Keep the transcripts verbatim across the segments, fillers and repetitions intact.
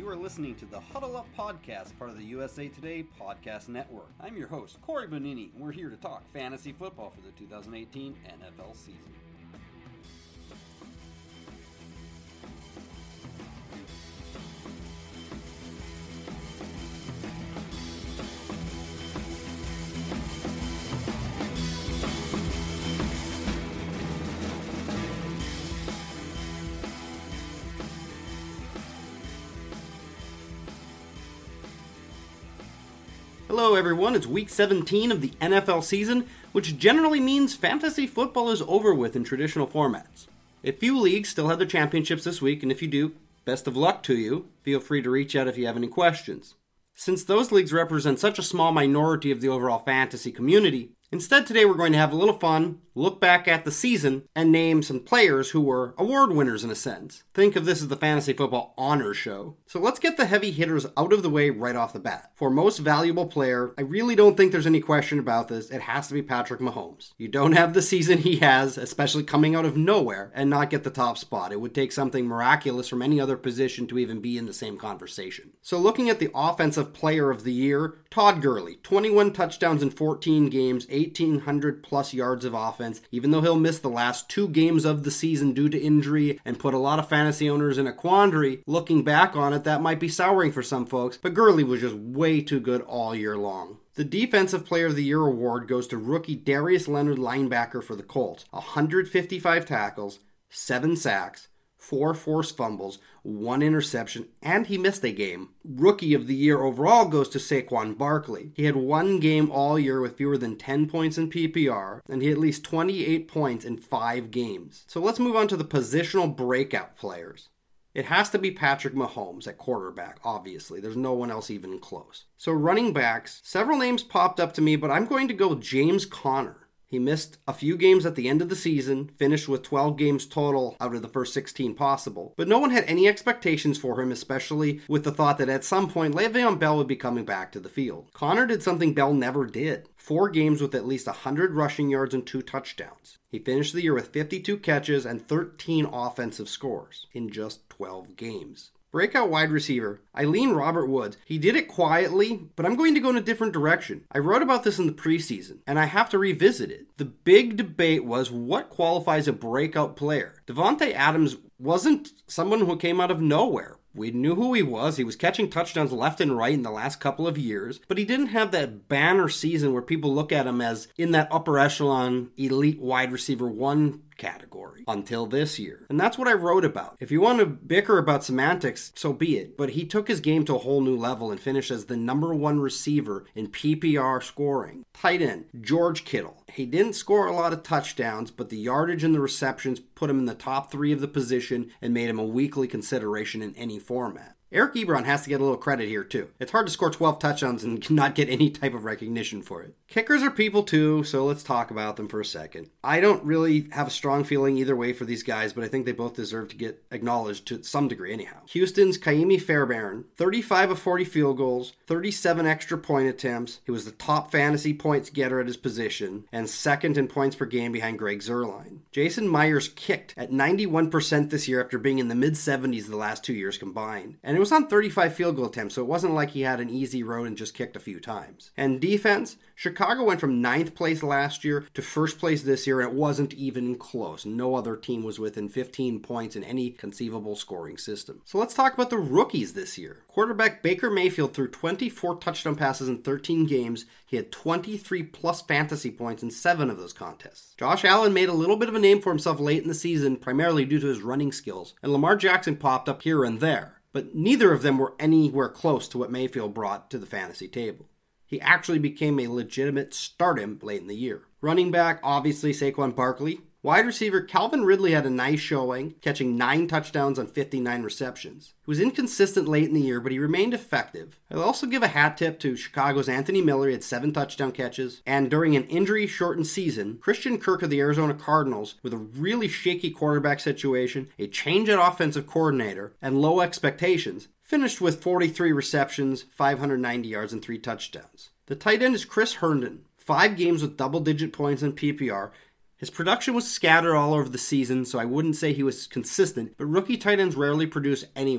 You are listening to the Huddle Up Podcast, part of the U S A Today Podcast Network. I'm your host, Corey Bonini, and we're here to talk fantasy football for the two thousand eighteen N F L season. Hello everyone, it's week seventeen of the N F L season, which generally means fantasy football is over with in traditional formats. A few leagues still have their championships this week, and if you do, best of luck to you. Feel free to reach out if you have any questions. Since those leagues represent such a small minority of the overall fantasy community, instead today we're going to have a little fun, look back at the season, and name some players who were award winners in a sense. Think of this as the Fantasy Football Honor Show. So let's get the heavy hitters out of the way right off the bat. For most valuable player, I really don't think there's any question about this. It has to be Patrick Mahomes. You don't have the season he has, especially coming out of nowhere, and not get the top spot. It would take something miraculous from any other position to even be in the same conversation. So looking at the Offensive Player of the Year, Todd Gurley, twenty-one touchdowns in fourteen games, eighteen hundred plus yards of offense. Even though he'll miss the last two games of the season due to injury and put a lot of fantasy owners in a quandary, looking back on it, that might be souring for some folks, but Gurley was just way too good all year long. The Defensive Player of the Year award goes to rookie Darius Leonard, linebacker for the Colts. one hundred fifty-five tackles, seven sacks, four forced fumbles, one interception, and he missed a game. Rookie of the Year overall goes to Saquon Barkley. He had one game all year with fewer than ten points in P P R, and he had at least twenty-eight points in five games. So let's move on to the positional breakout players. It has to be Patrick Mahomes at quarterback, obviously. There's no one else even close. So running backs, several names popped up to me, but I'm going to go with James Conner. He missed a few games at the end of the season, finished with twelve games total out of the first sixteen possible. But no one had any expectations for him, especially with the thought that at some point Le'Veon Bell would be coming back to the field. Conner did something Bell never did. Four games with at least one hundred rushing yards and two touchdowns. He finished the year with fifty-two catches and thirteen offensive scores in just twelve games. Breakout wide receiver, Eileen Robert Woods. He did it quietly, but I'm going to go in a different direction. I wrote about this in the preseason, and I have to revisit it. The big debate was what qualifies a breakout player. Davante Adams wasn't someone who came out of nowhere. We knew who he was. He was catching touchdowns left and right in the last couple of years, but he didn't have that banner season where people look at him as in that upper echelon elite wide receiver one category until this year. And that's what I wrote about. If you want to bicker about semantics, so be it. But he took his game to a whole new level and finished as the number one receiver in P P R scoring. Tight end, George Kittle. He didn't score a lot of touchdowns, but the yardage and the receptions put him in the top three of the position and made him a weekly consideration in any format. Eric Ebron has to get a little credit here too. It's hard to score twelve touchdowns and not get any type of recognition for it. Kickers are people too, so let's talk about them for a second. I don't really have a strong feeling either way for these guys, but I think they both deserve to get acknowledged to some degree anyhow. Houston's Kaimi Fairbairn, thirty-five of forty field goals, thirty-seven extra point attempts. He was the top fantasy points getter at his position, and second in points per game behind Greg Zuerlein. Jason Myers kicked at ninety-one percent this year after being in the mid-seventies the last two years combined. And it was on thirty-five field goal attempts, so it wasn't like he had an easy road and just kicked a few times. And defense, Chicago went from ninth place last year to first place this year, and it wasn't even close. No other team was within fifteen points in any conceivable scoring system. So let's talk about the rookies this year. Quarterback Baker Mayfield threw twenty-four touchdown passes in thirteen games. He had twenty-three plus fantasy points in seven of those contests. Josh Allen made a little bit of a name for himself late in the season, primarily due to his running skills, and Lamar Jackson popped up here and there. But neither of them were anywhere close to what Mayfield brought to the fantasy table. He actually became a legitimate stardom late in the year. Running back, obviously Saquon Barkley. Wide receiver Calvin Ridley had a nice showing, catching nine touchdowns on fifty-nine receptions. He was inconsistent late in the year, but he remained effective. I'll also give a hat tip to Chicago's Anthony Miller. He had seven touchdown catches. And during an injury-shortened season, Christian Kirk of the Arizona Cardinals, with a really shaky quarterback situation, a change at offensive coordinator, and low expectations, finished with forty-three receptions, five hundred ninety yards, and three touchdowns. The tight end is Chris Herndon. Five games with double-digit points in P P R. His production was scattered all over the season, so I wouldn't say he was consistent, but rookie tight ends rarely produce anyway.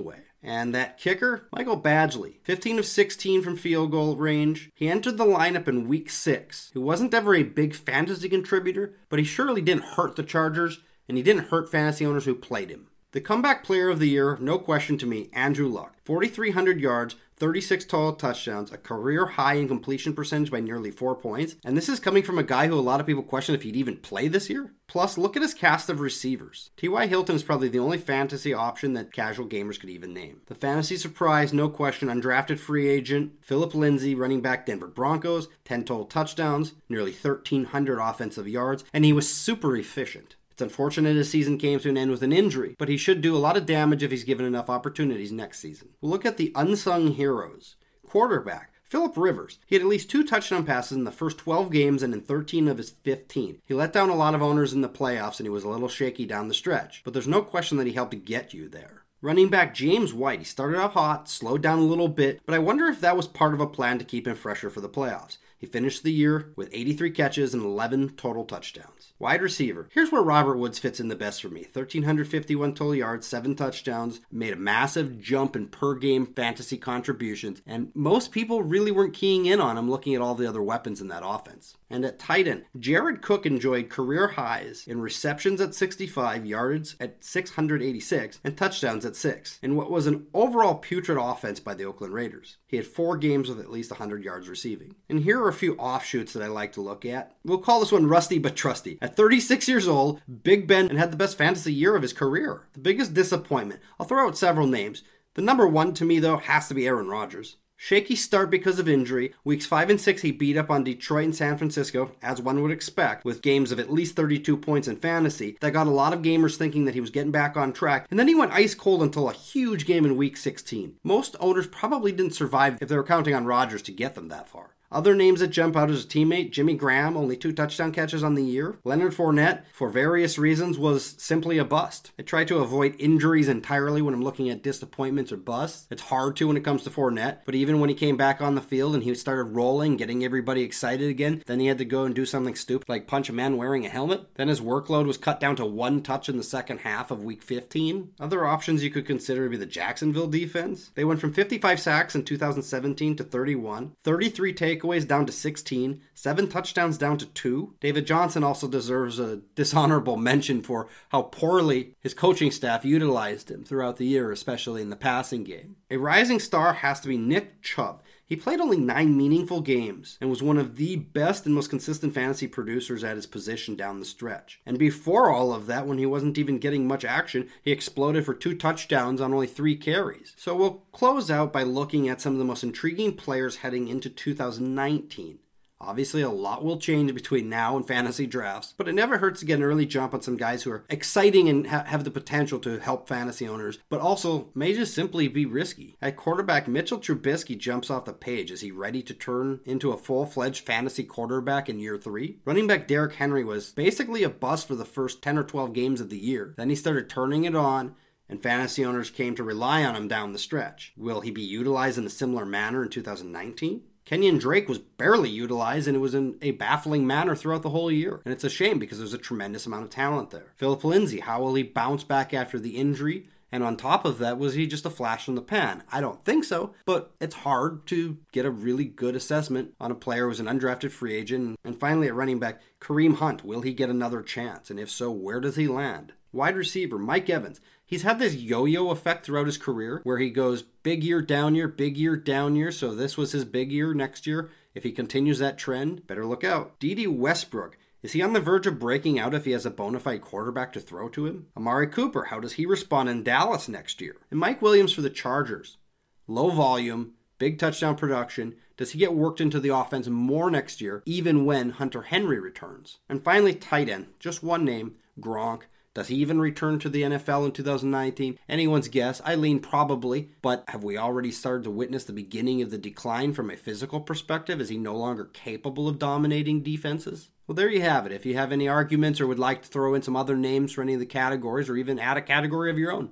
And that kicker, Michael Badgley, fifteen of sixteen from field goal range. He entered the lineup in week six. He wasn't ever a big fantasy contributor, but he surely didn't hurt the Chargers, and he didn't hurt fantasy owners who played him. The comeback player of the year, no question to me, Andrew Luck. forty-three hundred yards, thirty-six total touchdowns, a career high in completion percentage by nearly four points. And this is coming from a guy who a lot of people question if he'd even play this year. Plus, look at his cast of receivers. T Y. Hilton is probably the only fantasy option that casual gamers could even name. The fantasy surprise, no question, undrafted free agent, Philip Lindsay, running back Denver Broncos, ten total touchdowns, nearly thirteen hundred offensive yards, and he was super efficient. It's unfortunate his season came to an end with an injury, but he should do a lot of damage if he's given enough opportunities next season. We'll look at the unsung heroes. Quarterback, Phillip Rivers. He had at least two touchdown passes in the first twelve games and in thirteen of his fifteen. He let down a lot of owners in the playoffs and he was a little shaky down the stretch, but there's no question that he helped to get you there. Running back James White. He started out hot, slowed down a little bit, but I wonder if that was part of a plan to keep him fresher for the playoffs. He finished the year with eighty-three catches and eleven total touchdowns. Wide receiver. Here's where Robert Woods fits in the best for me. one thousand three hundred fifty-one total yards, seven touchdowns, made a massive jump in per-game fantasy contributions, and most people really weren't keying in on him looking at all the other weapons in that offense. And at tight end, Jared Cook enjoyed career highs in receptions at sixty-five, yards at six hundred eighty-six, and touchdowns at six, in what was an overall putrid offense by the Oakland Raiders. He had four games with at least one hundred yards receiving. And here are a few offshoots that I like to look at. We'll call this one rusty but trusty. At thirty-six years old, Big Ben had the best fantasy year of his career. The biggest disappointment. I'll throw out several names. The number one to me, though, has to be Aaron Rodgers. Shaky start because of injury. Weeks five and six, he beat up on Detroit and San Francisco, as one would expect, with games of at least thirty-two points in fantasy. That got a lot of gamers thinking that he was getting back on track. And then he went ice cold until a huge game in week sixteen. Most owners probably didn't survive if they were counting on Rodgers to get them that far. Other names that jump out as a teammate, Jimmy Graham, only two touchdown catches on the year. Leonard Fournette, for various reasons, was simply a bust. I try to avoid injuries entirely when I'm looking at disappointments or busts. It's hard to when it comes to Fournette, but even when he came back on the field and he started rolling, getting everybody excited again, then he had to go and do something stupid like punch a man wearing a helmet. Then his workload was cut down to one touch in the second half of week fifteen. Other options you could consider would be the Jacksonville defense. They went from fifty-five sacks in two thousand seventeen to thirty-one, thirty-three takeaways down to sixteen, seven touchdowns down to two. David Johnson also deserves a dishonorable mention for how poorly his coaching staff utilized him throughout the year, especially in the passing game. A rising star has to be Nick Chubb. He played only nine meaningful games and was one of the best and most consistent fantasy producers at his position down the stretch. And before all of that, when he wasn't even getting much action, he exploded for two touchdowns on only three carries. So we'll close out by looking at some of the most intriguing players heading into two thousand nineteen. Obviously, a lot will change between now and fantasy drafts, but it never hurts to get an early jump on some guys who are exciting and ha- have the potential to help fantasy owners, but also may just simply be risky. At quarterback, Mitchell Trubisky jumps off the page. Is he ready to turn into a full-fledged fantasy quarterback in year three? Running back Derrick Henry was basically a bust for the first ten or twelve games of the year. Then he started turning it on, and fantasy owners came to rely on him down the stretch. Will he be utilized in a similar manner in two thousand nineteen? Kenyon Drake was barely utilized, and it was in a baffling manner throughout the whole year. And it's a shame because there's a tremendous amount of talent there. Philip Lindsay, how will he bounce back after the injury? And on top of that, was he just a flash in the pan? I don't think so, but it's hard to get a really good assessment on a player who's an undrafted free agent. And finally, at running back, Kareem Hunt, will he get another chance? And if so, where does he land? Wide receiver, Mike Evans. He's had this yo-yo effect throughout his career where he goes big year, down year, big year, down year. So this was his big year next year. If he continues that trend, better look out. Dede Westbrook. Is he on the verge of breaking out if he has a bona fide quarterback to throw to him? Amari Cooper. How does he respond in Dallas next year? And Mike Williams for the Chargers. Low volume, big touchdown production. Does he get worked into the offense more next year, even when Hunter Henry returns? And finally, tight end. Just one name, Gronk. Does he even return to the N F L in two thousand nineteen? Anyone's guess. I lean probably, but have we already started to witness the beginning of the decline from a physical perspective? Is he no longer capable of dominating defenses? Well, there you have it. If you have any arguments or would like to throw in some other names for any of the categories or even add a category of your own,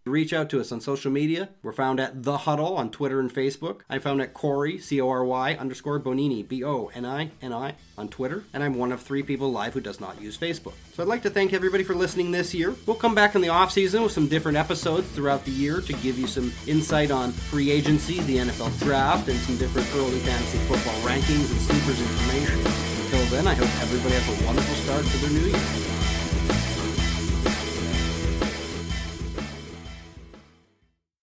Reach out to us on social media. We're found at The Huddle on Twitter and Facebook. I'm found at Corey, C O R Y, underscore Bonini, B O N I N I, on Twitter. And I'm one of three people live who does not use Facebook. So I'd like to thank everybody for listening this year. We'll come back in the off-season with some different episodes throughout the year to give you some insight on free agency, the N F L draft, and some different early fantasy football rankings and sleepers information. Until then, I hope everybody has a wonderful start to their new year.